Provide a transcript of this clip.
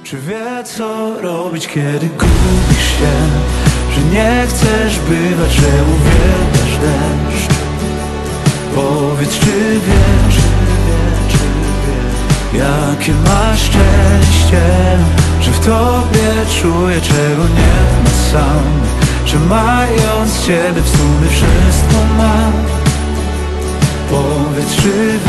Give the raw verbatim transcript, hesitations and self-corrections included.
Czy wie co robić, kiedy gubisz się? Że nie chcesz bywać, że uwielbiasz deszcz. Powiedz, czy wiesz, czy wie, czy wie, jakie masz szczęście, że w tobie czuję, czego nie ma sam. Że mając ciebie w sumie wszystko mam. Powiedz, czy